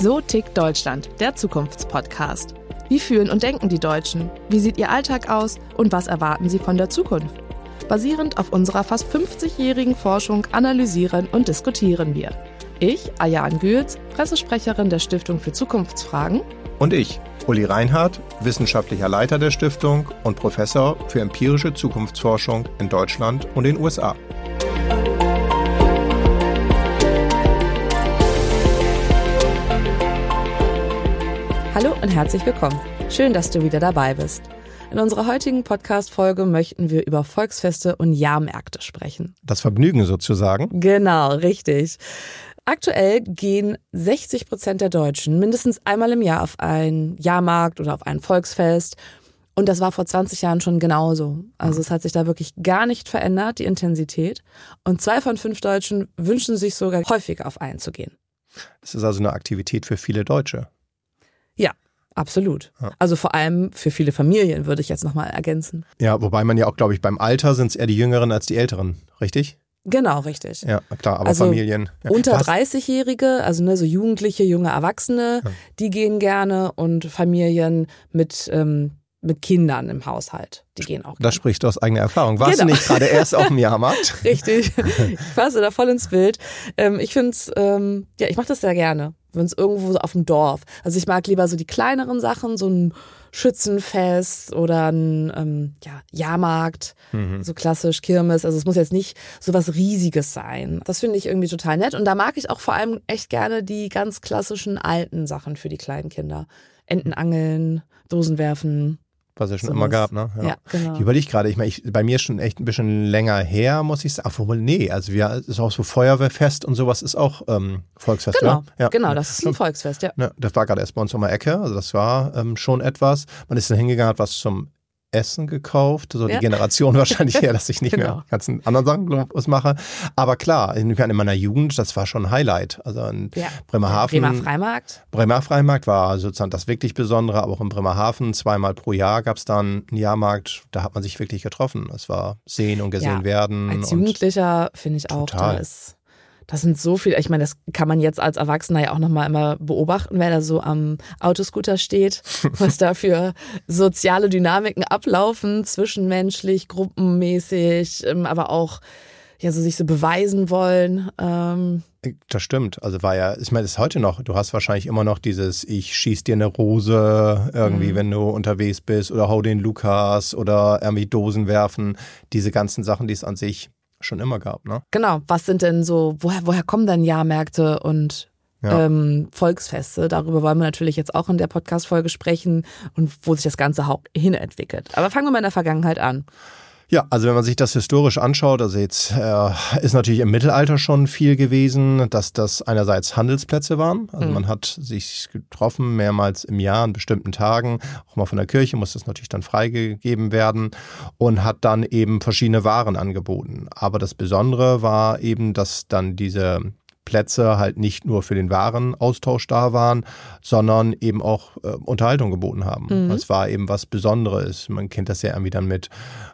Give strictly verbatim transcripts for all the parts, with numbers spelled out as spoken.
So tickt Deutschland, der Zukunftspodcast. Wie fühlen und denken die Deutschen? Wie sieht ihr Alltag aus? Und was erwarten sie von der Zukunft? Basierend auf unserer fast fünfzigjährigen Forschung analysieren und diskutieren wir. Ich, Ayaan Gülz, Pressesprecherin der Stiftung für Zukunftsfragen. Und ich, Uli Reinhardt, wissenschaftlicher Leiter der Stiftung und Professor für empirische Zukunftsforschung in Deutschland und den U S A. Hallo und herzlich willkommen. Schön, dass du wieder dabei bist. In unserer heutigen Podcast-Folge möchten wir über Volksfeste und Jahrmärkte sprechen. Das Vergnügen sozusagen? Genau, richtig. Aktuell gehen sechzig Prozent der Deutschen mindestens einmal im Jahr auf einen Jahrmarkt oder auf ein Volksfest. Und das war vor zwanzig Jahren schon genauso. Also es hat sich da wirklich gar nicht verändert, die Intensität. Und zwei von fünf Deutschen wünschen sich sogar häufiger auf einen zu gehen. Das ist also eine Aktivität für viele Deutsche. Ja, absolut. Ja. Also vor allem für viele Familien würde ich jetzt nochmal ergänzen. Ja, wobei man ja auch, glaube ich, beim Alter sind es eher die Jüngeren als die Älteren, richtig? Genau, richtig. Ja, klar, aber also Familien. Ja. Unter Was? dreißigjährige, also ne, so Jugendliche, junge Erwachsene, ja. Die gehen gerne und Familien mit, ähm, mit Kindern im Haushalt, die gehen auch gerne. Das sprichst du aus eigener Erfahrung. Warst genau. du nicht gerade erst auf dem Jahrmarkt? Richtig, ich passe da voll ins Bild. Ähm, ich finde es, ähm, ja, ich mache das sehr gerne, wenn es irgendwo so auf dem Dorf. Also ich mag lieber so die kleineren Sachen, so ein Schützenfest oder ein ähm, ja, Jahrmarkt, mhm. so klassisch Kirmes. Also es muss jetzt nicht so was Riesiges sein. Das finde ich irgendwie total nett. Und da mag ich auch vor allem echt gerne die ganz klassischen alten Sachen für die kleinen Kinder. Entenangeln, Dosenwerfen. Was es schon so immer was. gab, ne? Ja, ja genau. Ich überlege gerade, ich meine, ich, bei mir schon echt ein bisschen länger her, muss ich sagen. Ach, wohl, nee, also wir, es ist auch so Feuerwehrfest und sowas ist auch ähm, Volksfest, Genau, ja? genau, das ist ein Volksfest, ja. ja. Das war gerade erst bei uns um die Ecke, also das war ähm, schon etwas. Man ist dann hingegangen, hat was zum Essen gekauft, so die ja. Generation wahrscheinlich her, dass ich nicht genau. mehr ganzen anderen Sachen was mache. Aber klar, in meiner Jugend, das war schon ein Highlight. Also in ja. Bremerhaven. Bremer Freimarkt. Bremer Freimarkt war sozusagen das wirklich Besondere, aber auch in Bremerhaven zweimal pro Jahr gab es dann einen Jahrmarkt, da hat man sich wirklich getroffen. Es war sehen und gesehen ja. werden. Als Jugendlicher finde ich auch, total. da ist Das sind so viele, ich meine, das kann man jetzt als Erwachsener ja auch nochmal immer beobachten, wer da so am Autoscooter steht, was da für soziale Dynamiken ablaufen, zwischenmenschlich, gruppenmäßig, aber auch ja so sich so beweisen wollen. Ähm Das stimmt, also war ja, ich meine, das ist heute noch, du hast wahrscheinlich immer noch dieses, ich schieß dir eine Rose irgendwie, mhm. wenn du unterwegs bist oder hau den Lukas oder irgendwie Dosen werfen, diese ganzen Sachen, die es an sich schon immer gab, ne? Genau, was sind denn so, woher, woher kommen denn Jahrmärkte und ja. ähm, Volksfeste? Darüber wollen wir natürlich jetzt auch in der Podcast-Folge sprechen und wo sich das Ganze auch hin entwickelt. Aber fangen wir mal in der Vergangenheit an. Ja, also wenn man sich das historisch anschaut, also jetzt äh, ist natürlich im Mittelalter schon viel gewesen, dass das einerseits Handelsplätze waren. Also mhm. man hat sich getroffen mehrmals im Jahr an bestimmten Tagen. Auch mal von der Kirche muss das natürlich dann freigegeben werden und hat dann eben verschiedene Waren angeboten. Aber das Besondere war eben, dass dann diese Plätze halt nicht nur für den Warenaustausch da waren, sondern eben auch äh, Unterhaltung geboten haben. Mhm. Es war eben was Besonderes. Man kennt das ja irgendwie dann mit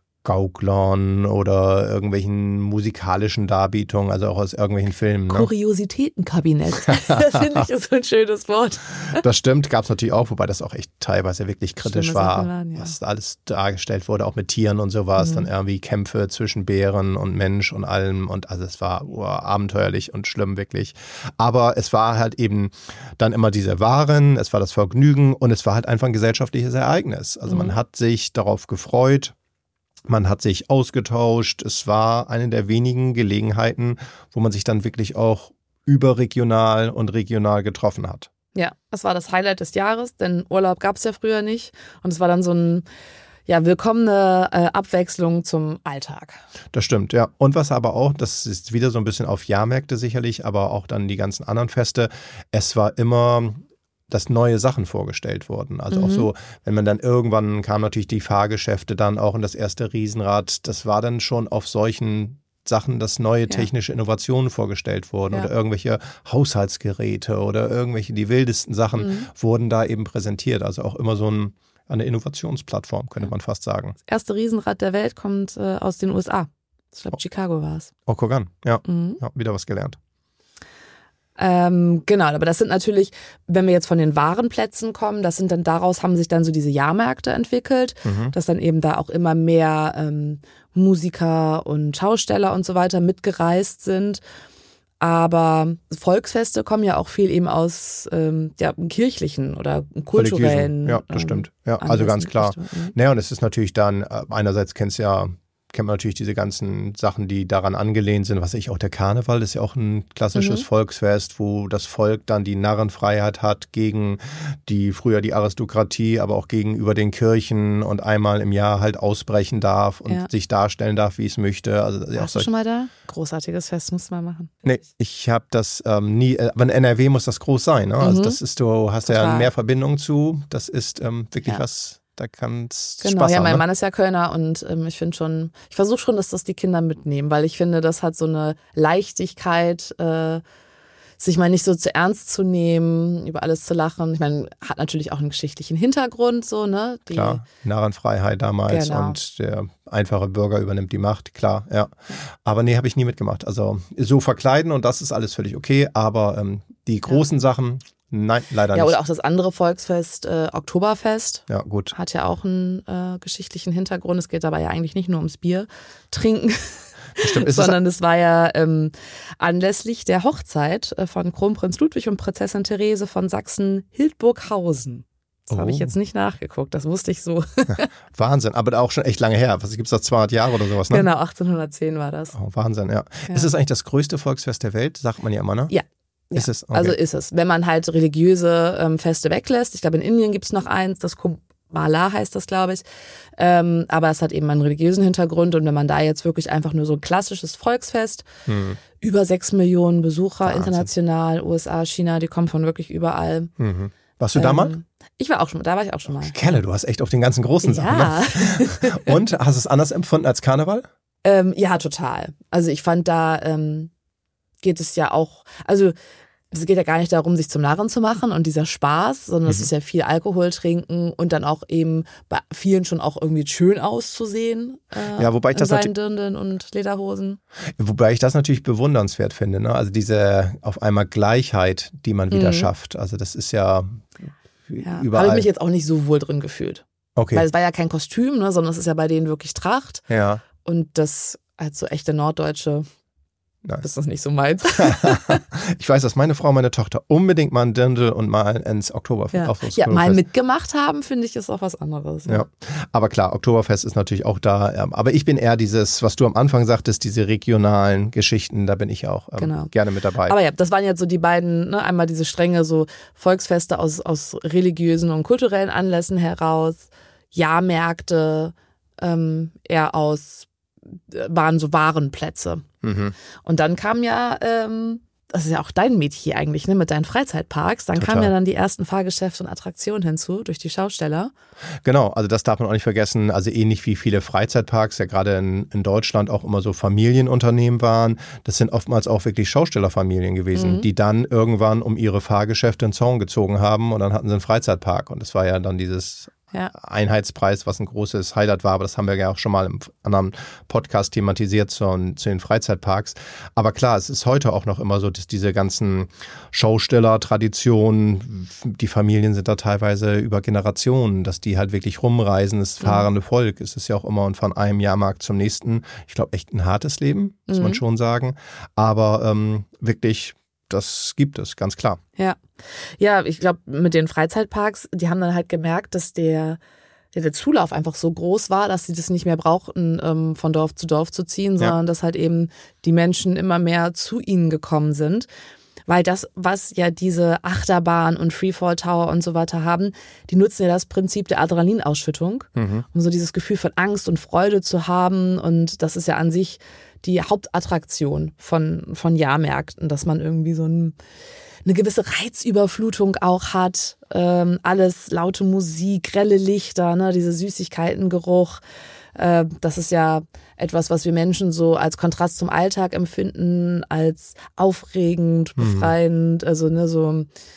Gauklern oder irgendwelchen musikalischen Darbietungen, also auch aus irgendwelchen Filmen. Ne? Kuriositätenkabinett, das finde ich ist so ein schönes Wort. Das stimmt, gab es natürlich auch, wobei das auch echt teilweise wirklich kritisch Schlimme war, waren, ja. was alles dargestellt wurde, auch mit Tieren und sowas, mhm. dann irgendwie Kämpfe zwischen Bären und Mensch und allem und also es war oh, abenteuerlich und schlimm wirklich. Aber es war halt eben dann immer diese Waren, es war das Vergnügen und es war halt einfach ein gesellschaftliches Ereignis. Also mhm. man hat sich darauf gefreut, man hat sich ausgetauscht. Es war eine der wenigen Gelegenheiten, wo man sich dann wirklich auch überregional und regional getroffen hat. Ja, das war das Highlight des Jahres, denn Urlaub gab es ja früher nicht. Und es war dann so ein ja, willkommene äh, Abwechslung zum Alltag. Das stimmt, ja. Und was aber auch, das ist wieder so ein bisschen auf Jahrmärkte sicherlich, aber auch dann die ganzen anderen Feste. Es war immer, dass neue Sachen vorgestellt wurden. Also mhm. auch so, wenn man dann irgendwann kam natürlich die Fahrgeschäfte dann auch in das erste Riesenrad. Das war dann schon auf solchen Sachen, dass neue technische ja. Innovationen vorgestellt wurden ja. oder irgendwelche Haushaltsgeräte oder irgendwelche, die wildesten Sachen mhm. wurden da eben präsentiert. Also auch immer so ein, eine Innovationsplattform, könnte ja. man fast sagen. Das erste Riesenrad der Welt kommt äh, aus den U S A. Ich glaube, Chicago war es. Oh, guck an. Ja. Mhm. ja, wieder was gelernt. Ähm, genau, aber das sind natürlich, wenn wir jetzt von den Warenplätzen kommen, das sind dann daraus haben sich dann so diese Jahrmärkte entwickelt, mhm. dass dann eben da auch immer mehr ähm, Musiker und Schausteller und so weiter mitgereist sind. Aber Volksfeste kommen ja auch viel eben aus ähm, ja, kirchlichen oder kulturellen. Ja, das stimmt. Ja, also ganz klar. Mhm. Naja, und es ist natürlich dann, einerseits kennst du ja, kennt man natürlich diese ganzen Sachen, die daran angelehnt sind, was ich auch der Karneval, das ist ja auch ein klassisches mhm. Volksfest, wo das Volk dann die Narrenfreiheit hat gegen die, früher die Aristokratie, aber auch gegenüber den Kirchen und einmal im Jahr halt ausbrechen darf und ja. sich darstellen darf, wie es möchte. Also, Warst du schon mal da? Großartiges Fest, musst du mal machen. Nee, ich habe das ähm, nie, aber in N R W muss das groß sein, ne? Mhm. Also das ist, du hast Total. ja mehr Verbindungen zu, das ist ähm, wirklich ja. was... Da kann es genau, Spaß ja, haben. mein ne? Mann ist ja Kölner und ähm, ich finde schon, ich versuche schon, dass das die Kinder mitnehmen, weil ich finde, das hat so eine Leichtigkeit, äh, sich mal nicht so zu ernst zu nehmen, über alles zu lachen. Ich meine, hat natürlich auch einen geschichtlichen Hintergrund, so, ne? Die, klar, Narrenfreiheit damals genau. und der einfache Bürger übernimmt die Macht, klar, ja. Aber nee, habe ich nie mitgemacht. Also so verkleiden und das ist alles völlig okay, aber ähm, die großen ja. Sachen, nein, leider ja, nicht. Ja, oder auch das andere Volksfest, äh, Oktoberfest. Ja, gut. Hat ja auch einen äh, geschichtlichen Hintergrund. Es geht dabei ja eigentlich nicht nur ums Bier trinken, Stimmt, sondern es war ja ähm, anlässlich der Hochzeit äh, von Kronprinz Ludwig und Prinzessin Therese von Sachsen-Hildburghausen. Das oh. habe ich jetzt nicht nachgeguckt, das wusste ich so. Wahnsinn, aber auch schon echt lange her. Was gibt es da, zweihundert Jahre oder sowas, ne? Genau, achtzehnhundertzehn war das. Oh, Wahnsinn, ja. ja. Ist es eigentlich das größte Volksfest der Welt, sagt man ja immer, ne? Ja. Ja, ist es? Okay. Also ist es. Wenn man halt religiöse ähm, Feste weglässt, ich glaube in Indien gibt es noch eins, das Kumbhala heißt das, glaube ich, ähm, aber es hat eben einen religiösen Hintergrund und wenn man da jetzt wirklich einfach nur so ein klassisches Volksfest, hm. über sechs Millionen Besucher Wahnsinn. International, U S A, China, die kommen von wirklich überall. Mhm. Warst du da mal? Ähm, ich war auch schon mal, da war ich auch schon mal. Ich kenne, du hast echt auf den ganzen großen Sachen. Ja. Ne? Und, hast du es anders empfunden als Karneval? Ähm, ja, total. Also ich fand da ähm, geht es ja auch, also es geht ja gar nicht darum, sich zum Narren zu machen und dieser Spaß, sondern mhm. es ist ja viel Alkohol trinken und dann auch eben bei vielen schon auch irgendwie schön auszusehen. Äh, ja, wobei ich in das seinen Dirndl und Lederhosen. Wobei ich das natürlich bewundernswert finde, ne? Also diese auf einmal Gleichheit, die man wieder mhm. schafft. Also das ist ja, ja überall. Habe ich mich jetzt auch nicht so wohl drin gefühlt. Okay. Weil es war ja kein Kostüm, ne, sondern es ist ja bei denen wirklich Tracht. Ja. Und das als so echte Norddeutsche Nein. ist das nicht so meins. Ich weiß, dass meine Frau und meine Tochter unbedingt mal ein Dirndl und mal ins Oktoberfest. Ja, ja mal mitgemacht haben, finde ich, ist auch was anderes. Ja. ja, aber klar, Oktoberfest ist natürlich auch da. Aber ich bin eher dieses, was du am Anfang sagtest, diese regionalen Geschichten, da bin ich auch ähm, genau. gerne mit dabei. Aber ja, das waren jetzt so die beiden, ne, einmal diese strenge so Volksfeste aus, aus religiösen und kulturellen Anlässen heraus, Jahrmärkte, ähm, eher aus, waren so Warenplätze. Mhm. Und dann kam ja, ähm, das ist ja auch dein Metier eigentlich, ne, mit deinen Freizeitparks. Dann Total. kamen ja dann die ersten Fahrgeschäfte und Attraktionen hinzu durch die Schausteller. Genau, also das darf man auch nicht vergessen. Also ähnlich wie viele Freizeitparks ja gerade in, in Deutschland auch immer so Familienunternehmen waren. Das sind oftmals auch wirklich Schaustellerfamilien gewesen, mhm. die dann irgendwann um ihre Fahrgeschäfte einen Zaun gezogen haben und dann hatten sie einen Freizeitpark. Und das war ja dann dieses Ja. Einheitspreis, was ein großes Highlight war, aber das haben wir ja auch schon mal im anderen Podcast thematisiert zu, zu den Freizeitparks. Aber klar, es ist heute auch noch immer so, dass diese ganzen Schausteller-Traditionen, die Familien sind da teilweise über Generationen, dass die halt wirklich rumreisen, das fahrende Volk. Es ist ja auch immer und von einem Jahrmarkt zum nächsten, ich glaube, echt ein hartes Leben, muss mhm. man schon sagen. Aber ähm, wirklich, das gibt es, ganz klar. Ja, ja, ich glaube, mit den Freizeitparks, die haben dann halt gemerkt, dass der, der, der Zulauf einfach so groß war, dass sie das nicht mehr brauchten, ähm, von Dorf zu Dorf zu ziehen, sondern ja. dass halt eben die Menschen immer mehr zu ihnen gekommen sind. Weil das, was ja diese Achterbahn und Freefall Tower und so weiter haben, die nutzen ja das Prinzip der Adrenalinausschüttung, mhm. um so dieses Gefühl von Angst und Freude zu haben. Und das ist ja an sich die Hauptattraktion von, von Jahrmärkten, dass man irgendwie so ein, eine gewisse Reizüberflutung auch hat. Ähm, alles, laute Musik, grelle Lichter, ne, diese Süßigkeitengeruch. Äh, das ist ja etwas, was wir Menschen so als Kontrast zum Alltag empfinden, als aufregend, befreiend, mhm. also ne, so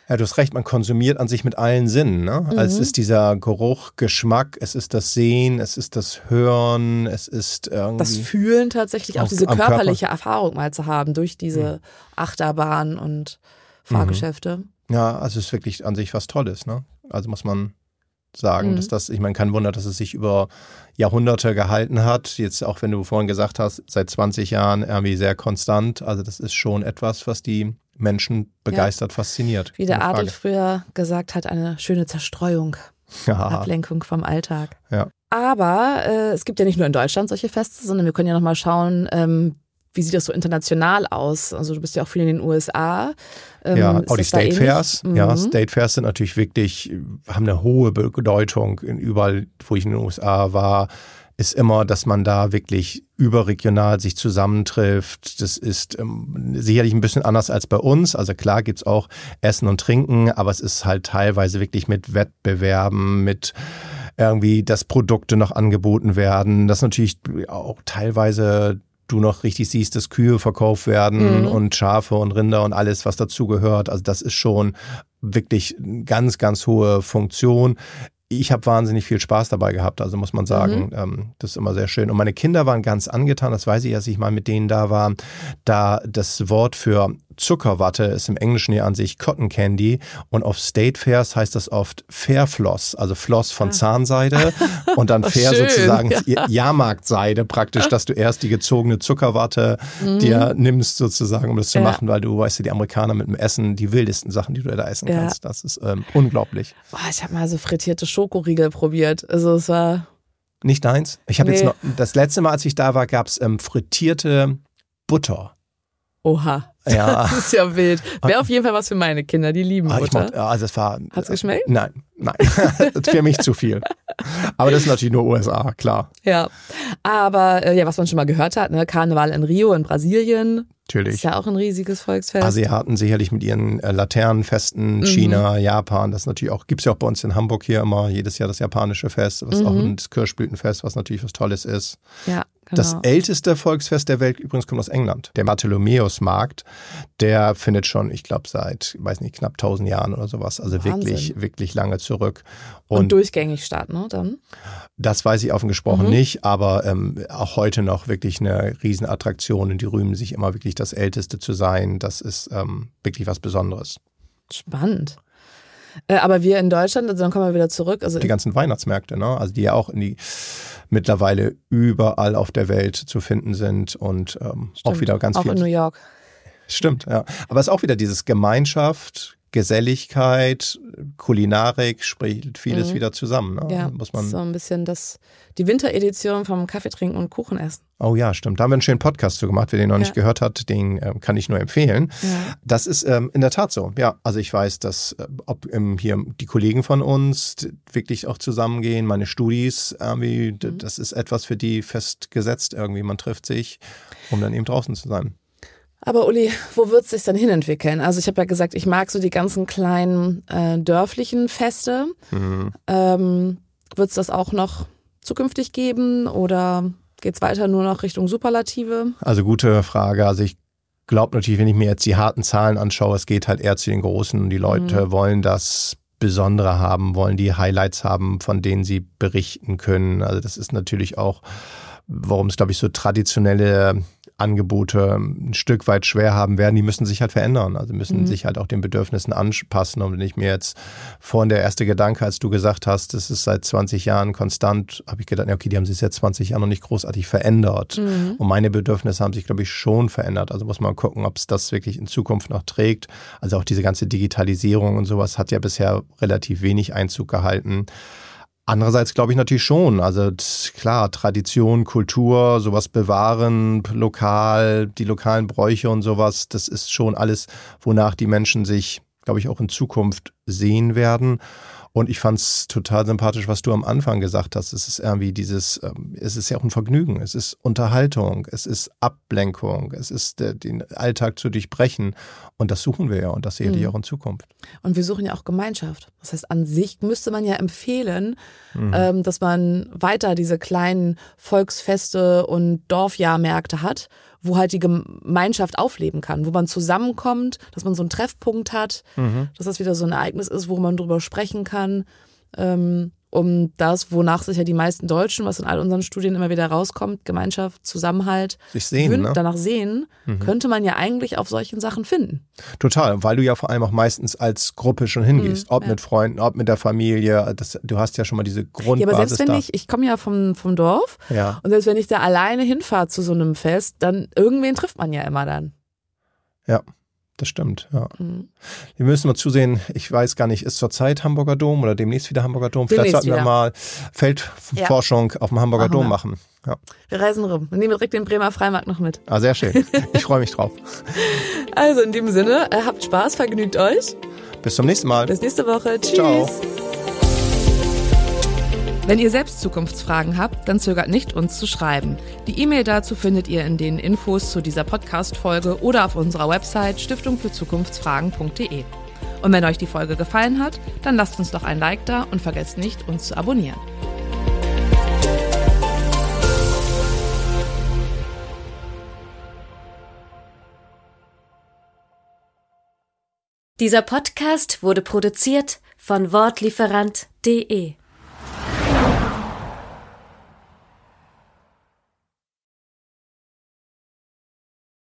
Ja, du hast recht, man konsumiert an sich mit allen Sinnen. Ne? Mhm. Also es ist dieser Geruch, Geschmack, es ist das Sehen, es ist das Hören, es ist irgendwie... Das Fühlen tatsächlich, auch, auch diese körperliche Körper. Erfahrung mal zu haben durch diese mhm. Achterbahn und Fahrgeschäfte. Mhm. Ja, also es ist wirklich an sich was Tolles. Ne? Also muss man sagen, mhm. dass das, ich meine, kein Wunder, dass es sich über Jahrhunderte gehalten hat. Jetzt auch, wenn du vorhin gesagt hast, seit zwanzig Jahren irgendwie sehr konstant. Also das ist schon etwas, was die Menschen begeistert, ja. fasziniert. Wie der Adel früher gesagt hat, eine schöne Zerstreuung, ja. Ablenkung vom Alltag. Ja. Aber äh, es gibt ja nicht nur in Deutschland solche Feste, sondern wir können ja nochmal schauen, ähm, wie sieht das so international aus? Also du bist ja auch viel in den U S A. Ähm, ja, auch die State Fairs. Mhm. Ja, State Fairs sind natürlich wirklich, haben eine hohe Bedeutung. Überall, wo ich in den U S A war, ist immer, dass man da wirklich überregional sich zusammentrifft. Das ist ähm, sicherlich ein bisschen anders als bei uns. Also klar gibt's auch Essen und Trinken, aber es ist halt teilweise wirklich mit Wettbewerben, mit irgendwie, dass Produkte noch angeboten werden, dass natürlich auch teilweise du noch richtig siehst, dass Kühe verkauft werden mhm. und Schafe und Rinder und alles, was dazugehört. Also das ist schon wirklich eine ganz, ganz hohe Funktion. Ich habe wahnsinnig viel Spaß dabei gehabt, also muss man sagen, mhm. ähm, das ist immer sehr schön. Und meine Kinder waren ganz angetan, das weiß ich, als ich mal mit denen da war, da das Wort für Zuckerwatte ist im Englischen ja an sich Cotton Candy und auf State Fairs heißt das oft Fairfloss, also Floss von ah. Zahnseide und dann Fair schön, sozusagen ja. Jahrmarktseide praktisch, dass du erst die gezogene Zuckerwatte mhm. dir nimmst sozusagen, um das zu ja. machen, weil du weißt ja, die Amerikaner mit dem Essen, die wildesten Sachen, die du da essen ja. kannst, das ist ähm, unglaublich. Boah, ich habe mal so frittierte Schokoriegel probiert, also es war... Nicht deins? Ich habe nee. jetzt noch, das letzte Mal, als ich da war, gab es ähm, frittierte Butter. Oha, ja. Das ist ja wild. Wäre auf jeden Fall was für meine Kinder, die lieben ah, Butter. Mocht, also es war, Hat's geschmeckt? Nein, nein. Das für mich zu viel. Aber das ist natürlich nur U S A, klar. Ja, aber äh, ja, was man schon mal gehört hat, ne? Karneval in Rio in Brasilien. Natürlich. Ist ja auch ein riesiges Volksfest. Asiaten sicherlich mit ihren äh, Laternenfesten, mhm. China, Japan, das natürlich auch, gibt es ja auch bei uns in Hamburg hier immer jedes Jahr das japanische Fest, was mhm. auch ein Kirschblütenfest, was natürlich was Tolles ist. Ja. Genau. Das älteste Volksfest der Welt übrigens kommt aus England. Der Bartholomäusmarkt, der findet schon, ich glaube, seit, weiß nicht, knapp tausend Jahren oder sowas. Also Wahnsinn. wirklich, wirklich lange zurück. Und, Und durchgängig statt, ne? Dann? Das weiß ich offen gesprochen mhm. nicht, aber ähm, auch heute noch wirklich eine Riesenattraktion und die rühmen sich immer wirklich das Älteste zu sein. Das ist ähm, wirklich was Besonderes. Spannend. Äh, aber wir in Deutschland, also dann kommen wir wieder zurück. Also die ganzen Weihnachtsmärkte, ne? Also die ja auch in die mittlerweile überall auf der Welt zu finden sind und ähm, auch wieder ganz auch viel. Auch in New York. Stimmt, ja. Aber es ist auch wieder dieses Gemeinschaft, Geselligkeit, Kulinarik, spricht vieles mhm. wieder zusammen. Ne? Ja, muss man so ein bisschen das, die Winteredition vom Kaffee trinken und Kuchen essen. Oh ja, stimmt. Da haben wir einen schönen Podcast zu gemacht. Wer den noch ja. nicht gehört hat, den äh, kann ich nur empfehlen. Ja. Das ist ähm, in der Tat so. Ja, also ich weiß, dass äh, ob ähm, hier die Kollegen von uns wirklich auch zusammengehen, meine Studis, irgendwie, mhm. das ist etwas für die festgesetzt irgendwie. Man trifft sich, um dann eben draußen zu sein. Aber Uli, wo wird es sich dann hinentwickeln? Also ich habe ja gesagt, ich mag so die ganzen kleinen äh, dörflichen Feste. Mhm. Ähm, wird es das auch noch zukünftig geben oder geht es weiter nur noch Richtung Superlative? Also gute Frage. Also ich glaube natürlich, wenn ich mir jetzt die harten Zahlen anschaue, es geht halt eher zu den Großen und die Leute mhm. wollen das Besondere haben, wollen die Highlights haben, von denen sie berichten können. Also das ist natürlich auch, warum es, glaube ich, so traditionelle Angebote ein Stück weit schwer haben werden, die müssen sich halt verändern. Also müssen mhm. sich halt auch den Bedürfnissen anpassen. Und wenn ich mir jetzt vorhin der erste Gedanke, als du gesagt hast, das ist seit zwanzig Jahren konstant, habe ich gedacht, okay, die haben sich seit zwanzig Jahren noch nicht großartig verändert. Mhm. Und meine Bedürfnisse haben sich, glaube ich, schon verändert. Also muss man gucken, ob es das wirklich in Zukunft noch trägt. Also auch diese ganze Digitalisierung und sowas hat ja bisher relativ wenig Einzug gehalten. Andererseits glaube ich natürlich schon, also klar, Tradition, Kultur, sowas bewahren, lokal, die lokalen Bräuche und sowas, das ist schon alles, wonach die Menschen sich, glaube ich, auch in Zukunft gesehen werden. Und ich fand es total sympathisch, was du am Anfang gesagt hast. Es ist irgendwie dieses, es ist ja auch ein Vergnügen, es ist Unterhaltung, es ist Ablenkung, es ist der, den Alltag zu durchbrechen. Und das suchen wir ja und das sehe ich mhm. auch in Zukunft. Und wir suchen ja auch Gemeinschaft. Das heißt, an sich müsste man ja empfehlen, mhm. ähm, dass man weiter diese kleinen Volksfeste und Dorfjahrmärkte hat, wo halt die Gemeinschaft aufleben kann, wo man zusammenkommt, dass man so einen Treffpunkt hat, mhm. dass das wieder so ein Ereignis ist, wo man drüber sprechen kann, ähm, um das, wonach sich ja die meisten Deutschen, was in all unseren Studien immer wieder rauskommt, Gemeinschaft, Zusammenhalt, sich sehen, wün- ne? danach sehen, mhm. könnte man ja eigentlich auf solchen Sachen finden. Total, weil du ja vor allem auch meistens als Gruppe schon hingehst, mhm, ob ja. mit Freunden, ob mit der Familie, das, du hast ja schon mal diese Grundbasis Ja, aber selbst wenn da. ich, ich komme ja vom, vom Dorf ja. und selbst wenn ich da alleine hinfahre zu so einem Fest, dann irgendwen trifft man ja immer dann. Ja. Das stimmt, ja. Mhm. Wir müssen mal zusehen, ich weiß gar nicht, ist zurzeit Hamburger Dom oder demnächst wieder Hamburger Dom? Vielleicht Demnächst sollten wir wieder. mal Feldforschung ja. auf dem Hamburger Dom machen. Ja. Wir reisen rum und nehmen direkt den Bremer Freimarkt noch mit. Ah, sehr schön. Ich freue mich drauf. Also in dem Sinne, habt Spaß, vergnügt euch. Bis zum nächsten Mal. Bis nächste Woche. Tschüss. Ciao. Wenn ihr selbst Zukunftsfragen habt, dann zögert nicht, uns zu schreiben. Die E-Mail dazu findet ihr in den Infos zu dieser Podcast-Folge oder auf unserer Website stiftung für zukunftsfragen punkt de. Und wenn euch die Folge gefallen hat, dann lasst uns doch ein Like da und vergesst nicht, uns zu abonnieren. Dieser Podcast wurde produziert von wortlieferant punkt de.